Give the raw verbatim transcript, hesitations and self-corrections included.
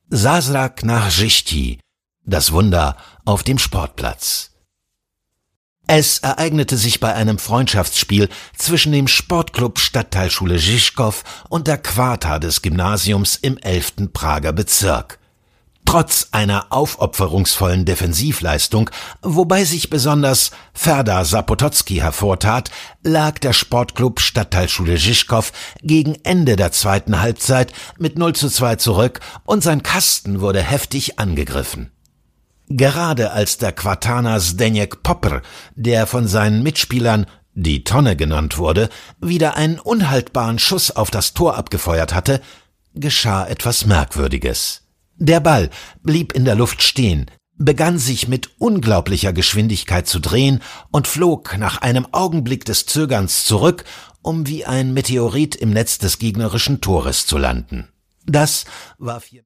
Zázrak na hřišti, das Wunder auf dem Sportplatz. Es ereignete sich bei einem Freundschaftsspiel zwischen dem Sportclub Stadtteilschule Žižkov und der Quarta des Gymnasiums im elften Prager Bezirk. Trotz einer aufopferungsvollen Defensivleistung, wobei sich besonders Ferda Zapotocki hervortat, lag der Sportclub Stadtteilschule Žižkov gegen Ende der zweiten Halbzeit mit null zu zwei zurück und sein Kasten wurde heftig angegriffen. Gerade als der Quartaner Zdeněk Popr, der von seinen Mitspielern die Tonne genannt wurde, wieder einen unhaltbaren Schuss auf das Tor abgefeuert hatte, geschah etwas Merkwürdiges. Der Ball blieb in der Luft stehen, begann sich mit unglaublicher Geschwindigkeit zu drehen und flog nach einem Augenblick des Zögerns zurück, um wie ein Meteorit im Netz des gegnerischen Tores zu landen. Das war vier